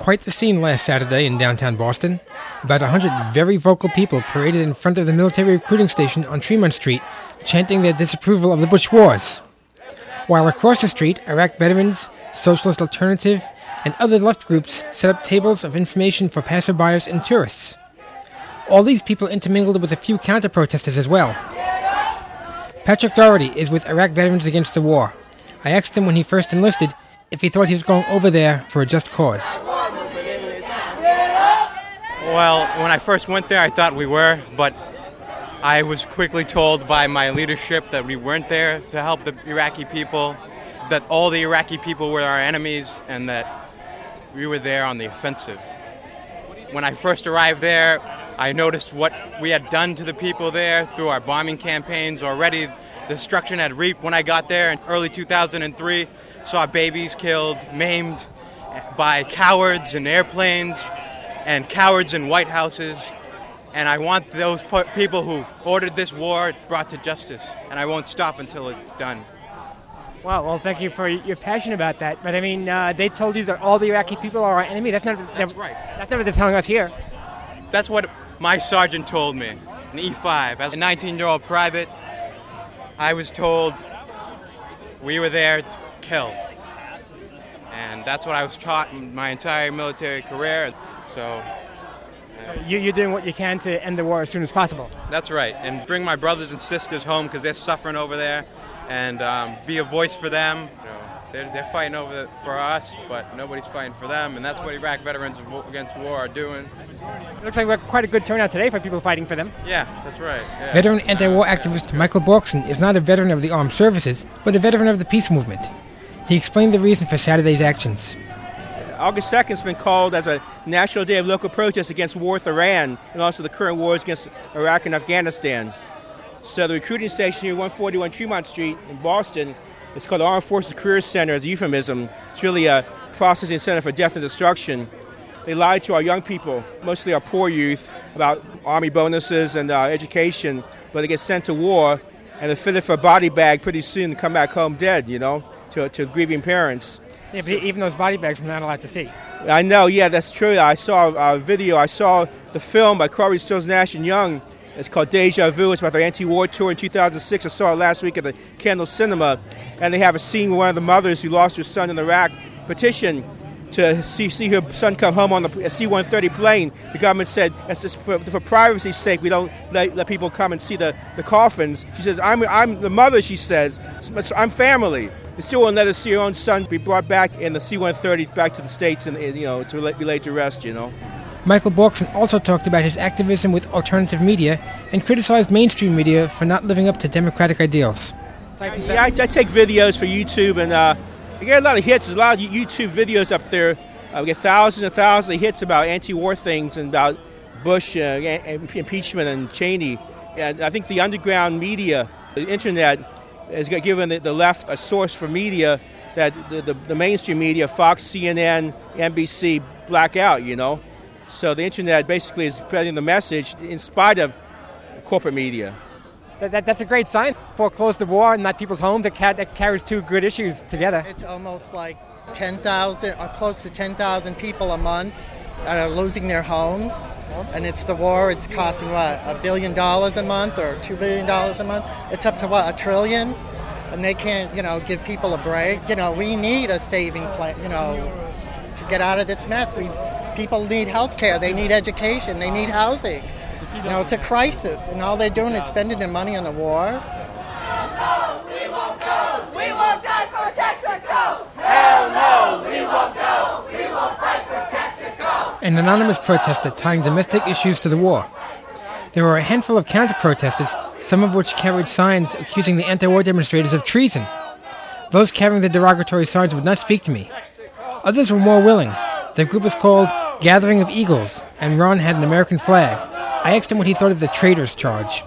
quite the scene last Saturday in downtown Boston. About 100 very vocal people paraded in front of the military recruiting station on Tremont Street, chanting their disapproval of the Bush wars. While across the street, Iraq veterans, Socialist Alternative, and other left groups set up tables of information for passerbyers and tourists. All these people intermingled with a few counter-protesters as well. Patrick Doherty is with Iraq Veterans Against the War. I asked him when he first enlisted if he thought he was going over there for a just cause. Well, when I first went there, I thought we were, but I was quickly told by my leadership that we weren't there to help the Iraqi people, that all the Iraqi people were our enemies, and that we were there on the offensive. When I first arrived there, I noticed what we had done to the people there through our bombing campaigns. Already, the destruction had reaped. When I got there in early 2003, saw babies killed, maimed by cowards in airplanes and cowards in White Houses. And I want those people who ordered this war brought to justice. And I won't stop until it's done. Wow, well, thank you for your passion about that. But, I mean, they told you that all the Iraqi people are our enemy? That's right. That's not what they're telling us here. That's what my sergeant told me, an E5. As a 19-year-old private, I was told we were there to kill. And that's what I was taught in my entire military career. So you're doing what you can to end the war as soon as possible. That's right, and bring my brothers and sisters home because they're suffering over there, and be a voice for them. They're fighting for us, but nobody's fighting for them, and that's what Iraq Veterans Against War are doing. It looks like we're quite a good turnout today for people fighting for them. Yeah, that's right. Yeah. Veteran anti-war activist Michael Borkson is not a veteran of the armed services, but a veteran of the peace movement. He explained the reason for Saturday's actions. August 2nd has been called as a National Day of Local Protest against war with Iran and also the current wars against Iraq and Afghanistan. So the recruiting station here, 141 Tremont Street in Boston, is called the Armed Forces Career Center as a euphemism. It's really a processing center for death and destruction. They lied to our young people, mostly our poor youth, about Army bonuses and education, but they get sent to war and they're fitted for a body bag pretty soon and come back home dead, to grieving parents. Yeah, but even those body bags we're not allowed to see. I know, yeah, that's true. I saw a video. I saw the film by Crosby, Stills, Nash and Young. It's called Deja Vu. It's about their anti-war tour in 2006. I saw it last week at the Kendall Cinema. And they have a scene where one of the mothers who lost her son in Iraq petitioned to see her son come home on the C-130 plane. The government said, that's just for privacy's sake, we don't let people come and see the coffins. She says, I'm the mother, she says. I'm family. They still won't let us see her own son be brought back in the C-130 back to the States and to be laid to rest, Michael Borkson also talked about his activism with alternative media and criticized mainstream media for not living up to democratic ideals. Yeah, I take videos for YouTube, and I get a lot of hits. There's a lot of YouTube videos up there. We get thousands and thousands of hits about anti-war things and about Bush impeachment and Cheney. And I think the underground media, the internet, has given the left a source for media that the mainstream media, Fox, CNN, NBC, black out, So the internet basically is spreading the message in spite of corporate media. That's a great sign. Foreclose the war and not people's homes. That carries two good issues together. It's almost like 10,000 or close to 10,000 people a month that are losing their homes. And it's the war. It's costing, $1 billion a month or $2 billion a month? It's up to, $1 trillion? And they can't, give people a break. We need a saving plan, to get out of this mess. People need health care. They need education. They need housing. It's a crisis, and all they're doing is spending their money on the war. No, we won't go. We won't die for Texaco. Hell no, we won't go. We won't fight for Texaco. An anonymous protester tying domestic issues to the war. There were a handful of counter-protesters, some of which carried signs accusing the anti-war demonstrators of treason. Those carrying the derogatory signs would not speak to me. Others were more willing. The group was called Gathering of Eagles, and Ron had an American flag. I asked him what he thought of the traitors charge.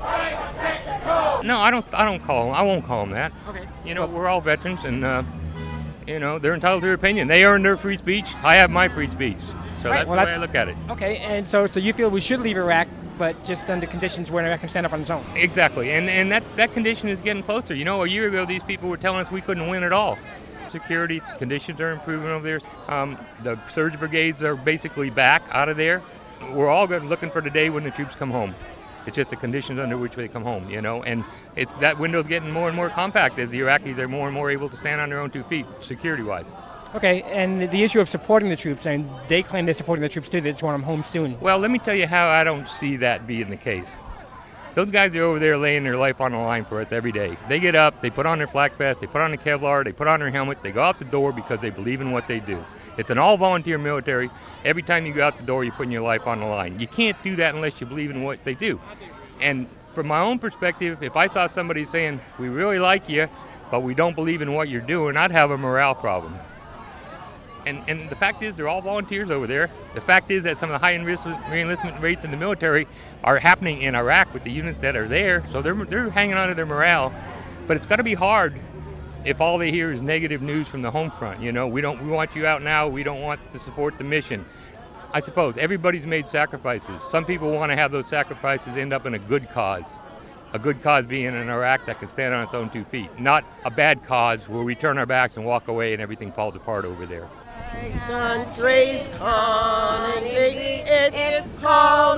No, I don't call them. I won't call them that. Okay. We're all veterans, and they're entitled to their opinion. They earn their free speech. I have my free speech. So that's the way I look at it. Okay, and so you feel we should leave Iraq, but just under conditions where Iraq can stand up on its own. Exactly, and that condition is getting closer. A year ago these people were telling us we couldn't win at all. security. Conditions are improving over there. The surge brigades are basically back out of there. We're all looking for the day when the troops come home. It's just the conditions under which they come home, and it's that window's getting more and more compact as the Iraqis are more and more able to stand on their own 2 feet, security-wise. Okay, and the issue of supporting the troops, and they claim they're supporting the troops too, they just want them home soon. Well, let me tell you how I don't see that being the case. Those guys are over there laying their life on the line for us every day. They get up, they put on their flak vest, they put on the Kevlar, they put on their helmet, they go out the door because they believe in what they do. It's an all-volunteer military. Every time you go out the door, you're putting your life on the line. You can't do that unless you believe in what they do. And from my own perspective, if I saw somebody saying, we really like you, but we don't believe in what you're doing, I'd have a morale problem. And the fact is, they're all volunteers over there. The fact is that some of the high enlistment rates in the military are happening in Iraq with the units that are there, so they're hanging on to their morale. But it's got to be hard if all they hear is negative news from the home front. We want you out now. We don't want to support the mission. I suppose everybody's made sacrifices. Some people want to have those sacrifices end up in a good cause. A good cause being in Iraq that can stand on its own 2 feet. Not a bad cause where we turn our backs and walk away and everything falls apart over there. Country's congregate, it's called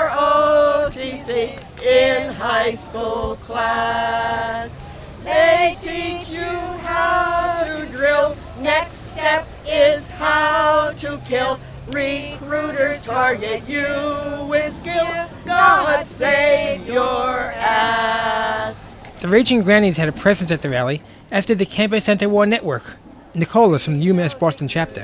ROTC in high school class. They teach you how to drill. Next step is how to kill. Recruiters target you with skill. God save your ass. The Raging Grannies had a presence at the rally, as did the Campus Anti-War Network. Nicole is from the UMass Boston chapter.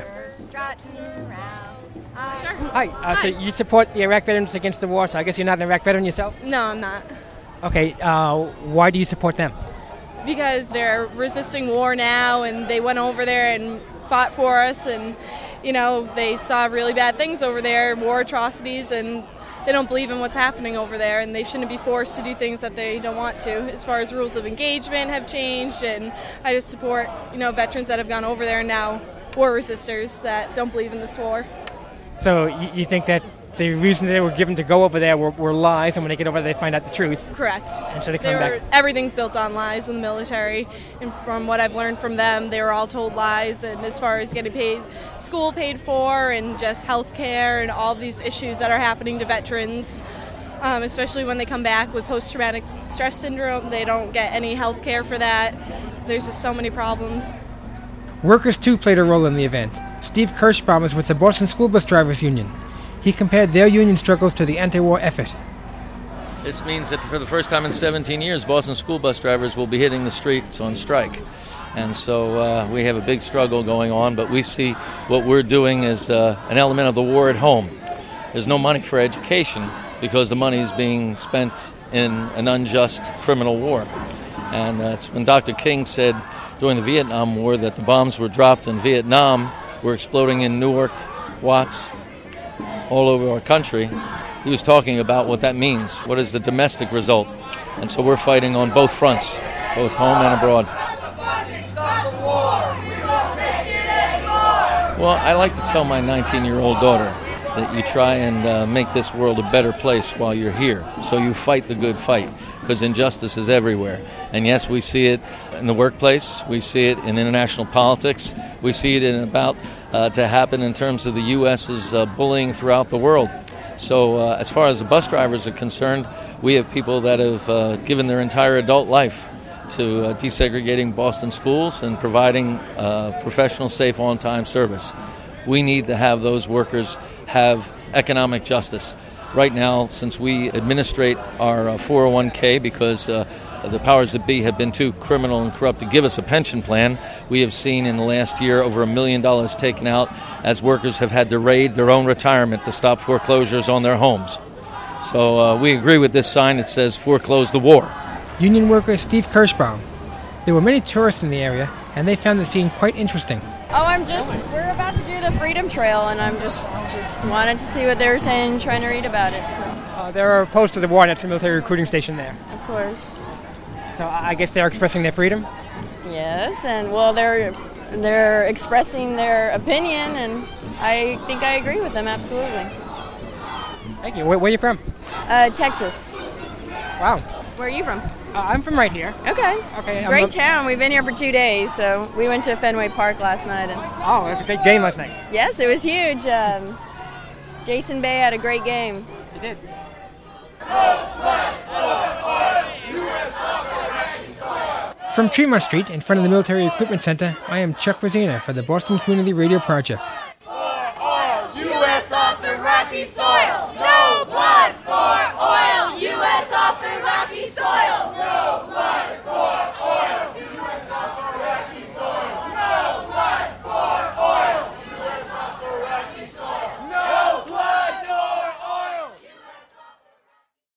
Hi, so you support the Iraq Veterans Against the War, so I guess you're not an Iraq veteran yourself? No, I'm not. Okay, why do you support them? Because they're resisting war now, and they went over there and fought for us, and, they saw really bad things over there, war atrocities, and they don't believe in what's happening over there, and they shouldn't be forced to do things that they don't want to. As far as rules of engagement have changed, and I just support, veterans that have gone over there and now war resistors that don't believe in this war. So you think that the reasons they were given to go over there were lies, and when they get over there, they find out the truth? Correct. And so they come back. Everything's built on lies in the military, and from what I've learned from them, they were all told lies. And as far as getting school paid for, and just health care, and all these issues that are happening to veterans, especially when they come back with post-traumatic stress syndrome, they don't get any health care for that. There's just so many problems. Workers, too, played a role in the event. Steve Kirschbaum is with the Boston School Bus Drivers Union. He compared their union struggles to the anti-war effort. This means that for the first time in 17 years, Boston school bus drivers will be hitting the streets on strike. And so we have a big struggle going on, but we see what we're doing as an element of the war at home. There's no money for education because the money is being spent in an unjust criminal war. And it's when Dr. King said during the Vietnam War that the bombs were dropped in Vietnam, were exploding in Newark, Watts, all over our country. He was talking about what that means. What is the domestic result? And so we're fighting on both fronts, both home and abroad. Well, I like to tell my 19-year-old daughter that you try and make this world a better place while you're here. So you fight the good fight, because injustice is everywhere. And yes, we see it in the workplace. We see it in international politics. We see it about to happen in terms of the U.S.'s bullying throughout the world. So as far as the bus drivers are concerned, we have people that have given their entire adult life to desegregating Boston schools and providing professional, safe, on-time service. We need to have those workers have economic justice. Right now, since we administrate our 401k because the powers that be have been too criminal and corrupt to give us a pension plan, we have seen in the last year over $1 million taken out as workers have had to raid their own retirement to stop foreclosures on their homes. So we agree with this sign that says foreclose the war. Union worker Steve Kirschbaum. There were many tourists in the area, and they found the scene quite interesting. We're about to do the Freedom Trail, and I'm just wanted to see what they were saying, trying to read about it. They're opposed to the war, and that's the military recruiting station there. Of course. So I guess they're expressing their freedom? Yes, and well, they're expressing their opinion, and I think I agree with them, absolutely. Thank you. Where are you from? Texas. Wow. Where are you from? I'm from right here. Okay. Okay. Great town. We've been here for 2 days, so we went to Fenway Park last night. And Oh, it was a great game last night. yes, it was huge. Jason Bay had a great game. He did. From Tremont Street, in front of the Military Equipment Center, I am Chuck Rosina for the Boston Community Radio Project. U.S. off Iraqi soil!